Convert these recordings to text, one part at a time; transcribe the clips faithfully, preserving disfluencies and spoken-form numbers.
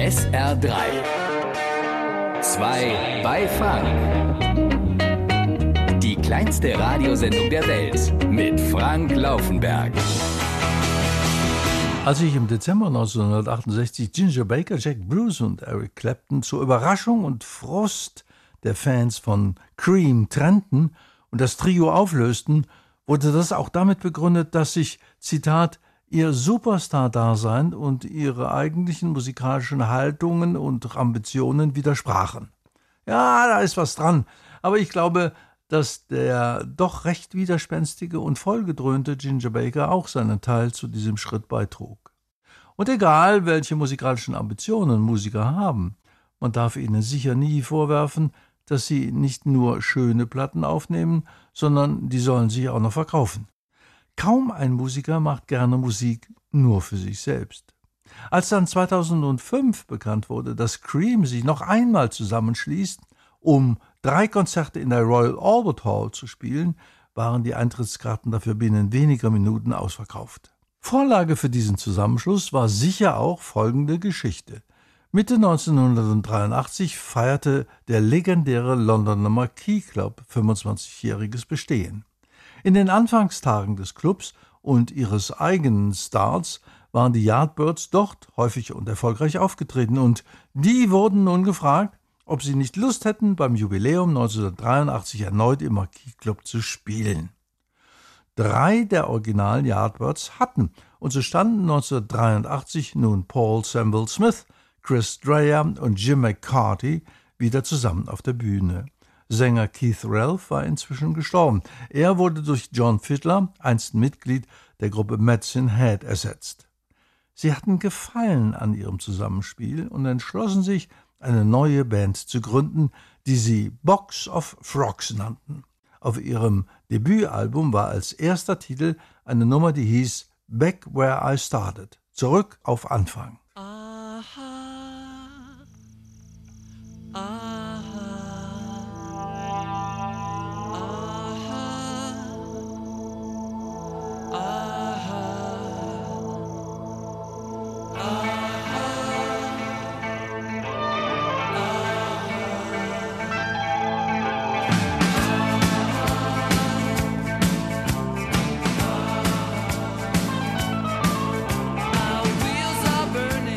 S R drei. Zwei bei Frank. Die kleinste Radiosendung der Welt mit Frank Laufenberg. Als sich im Dezember neunzehnhundertachtundsechzig Ginger Baker, Jack Bruce und Eric Clapton zur Überraschung und Frust der Fans von Cream trennten und das Trio auflösten, wurde das auch damit begründet, dass sich, Zitat, ihr Superstar-Dasein und ihre eigentlichen musikalischen Haltungen und Ambitionen widersprachen. Ja, da ist was dran, aber ich glaube, dass der doch recht widerspenstige und vollgedröhnte Ginger Baker auch seinen Teil zu diesem Schritt beitrug. Und egal, welche musikalischen Ambitionen Musiker haben, man darf ihnen sicher nie vorwerfen, dass sie nicht nur schöne Platten aufnehmen, sondern die sollen sich auch noch verkaufen. Kaum ein Musiker macht gerne Musik nur für sich selbst. Als dann zweitausendfünf bekannt wurde, dass Cream sich noch einmal zusammenschließt, um drei Konzerte in der Royal Albert Hall zu spielen, waren die Eintrittskarten dafür binnen weniger Minuten ausverkauft. Vorlage für diesen Zusammenschluss war sicher auch folgende Geschichte. Mitte neunzehnhundertdreiundachtzig feierte der legendäre Londoner Marquis Club fünfundzwanzigjähriges Bestehen. In den Anfangstagen des Clubs und ihres eigenen Starts waren die Yardbirds dort häufig und erfolgreich aufgetreten und die wurden nun gefragt, ob sie nicht Lust hätten, beim Jubiläum neunzehnhundertdreiundachtzig erneut im Marquis Club zu spielen. Drei der originalen Yardbirds hatten, und so standen neunzehnhundertdreiundachtzig nun Paul Samwell Smith, Chris Dreyer und Jim McCarty wieder zusammen auf der Bühne. Sänger Keith Relf war inzwischen gestorben. Er wurde durch John Fiedler, einst Mitglied der Gruppe Medicine Head, ersetzt. Sie hatten Gefallen an ihrem Zusammenspiel und entschlossen sich, eine neue Band zu gründen, die sie Box of Frogs nannten. Auf ihrem Debütalbum war als erster Titel eine Nummer, die hieß Back Where I Started, zurück auf Anfang. Burning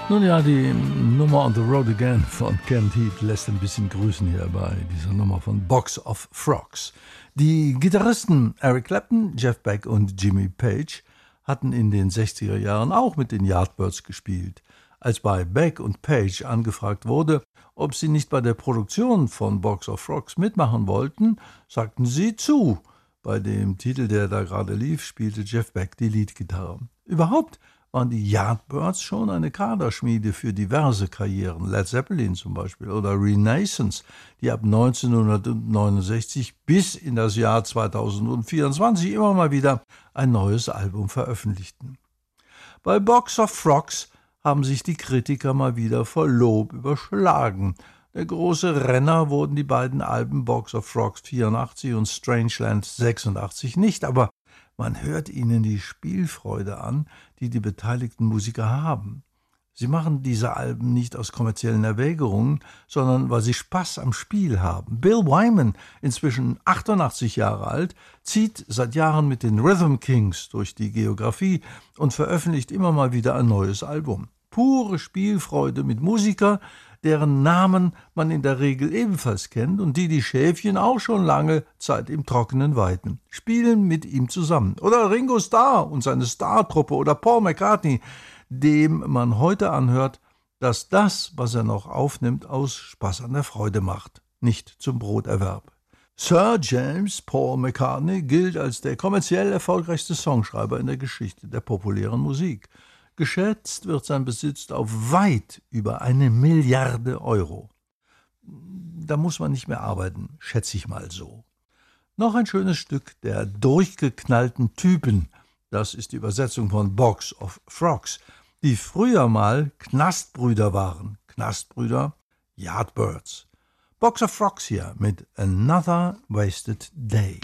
Nun ja, die Nummer On the Road Again von Kent Heat lässt ein bisschen grüßen hier bei dieser Nummer von Box of Frogs. Die Gitarristen Eric Clapton, Jeff Beck und Jimmy Page hatten in den sechziger Jahren auch mit den Yardbirds gespielt. Als bei Beck und Page angefragt wurde, ob sie nicht bei der Produktion von Box of Frogs mitmachen wollten, sagten sie zu. Bei dem Titel, der da gerade lief, spielte Jeff Beck die Leadgitarre. Überhaupt waren die Yardbirds schon eine Kaderschmiede für diverse Karrieren, Led Zeppelin zum Beispiel oder Renaissance, die ab neunzehnhundertneunundsechzig bis in das Jahr zweitausendvierundzwanzig immer mal wieder ein neues Album veröffentlichten. Bei Box of Frogs haben sich die Kritiker mal wieder vor Lob überschlagen. Der große Renner wurden die beiden Alben Box of Frogs vierundachtzig und Strangeland sechsundachtzig nicht, aber man hört ihnen die Spielfreude an, die die beteiligten Musiker haben. Sie machen diese Alben nicht aus kommerziellen Erwägungen, sondern weil sie Spaß am Spiel haben. Bill Wyman, inzwischen achtundachtzig Jahre alt, zieht seit Jahren mit den Rhythm Kings durch die Geografie und veröffentlicht immer mal wieder ein neues Album. Pure Spielfreude mit Musikern, deren Namen man in der Regel ebenfalls kennt und die die Schäfchen auch schon lange Zeit im Trockenen weiden. Spielen mit ihm zusammen. Oder Ringo Starr und seine Startruppe oder Paul McCartney, dem man heute anhört, dass das, was er noch aufnimmt, aus Spaß an der Freude macht, nicht zum Broterwerb. Sir James Paul McCartney gilt als der kommerziell erfolgreichste Songschreiber in der Geschichte der populären Musik. Geschätzt wird sein Besitz auf weit über eine Milliarde Euro. Da muss man nicht mehr arbeiten, schätze ich mal so. Noch ein schönes Stück der durchgeknallten Typen, das ist die Übersetzung von Box of Frogs, die früher mal Knastbrüder waren. Knastbrüder, Yardbirds. Box of Frogs hier mit Another Wasted Day.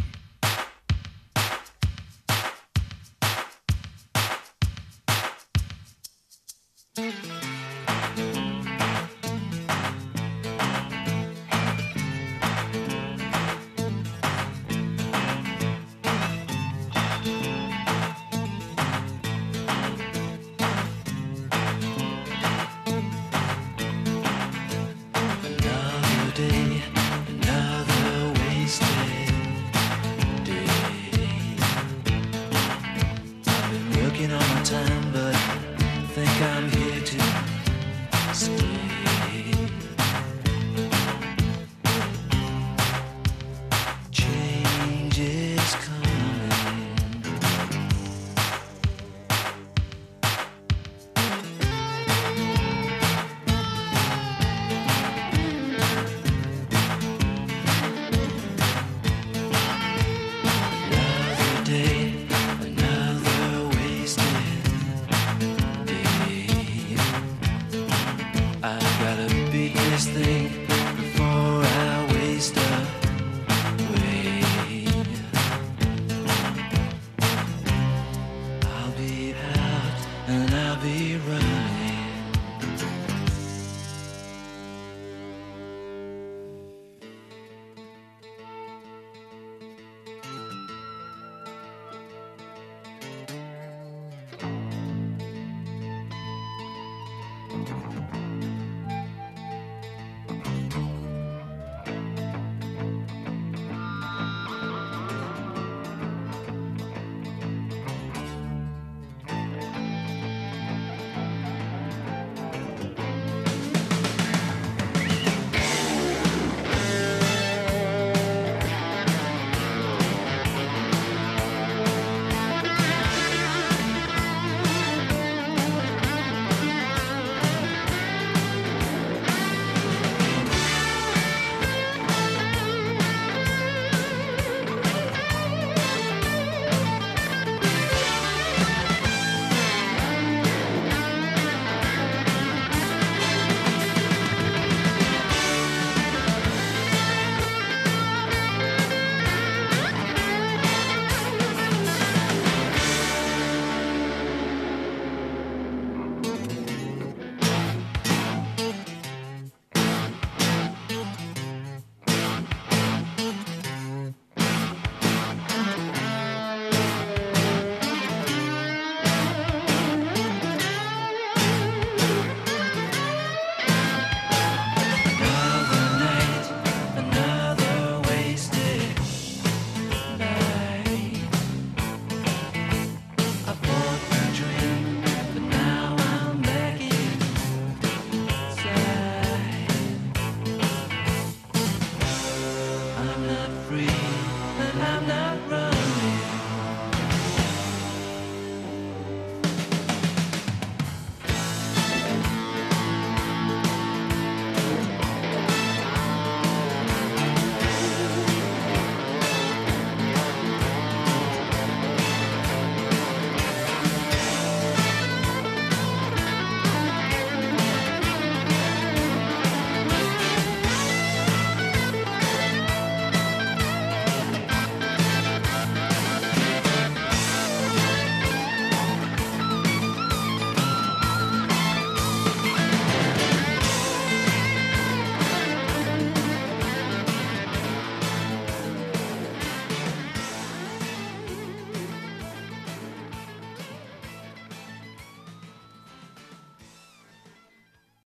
This thing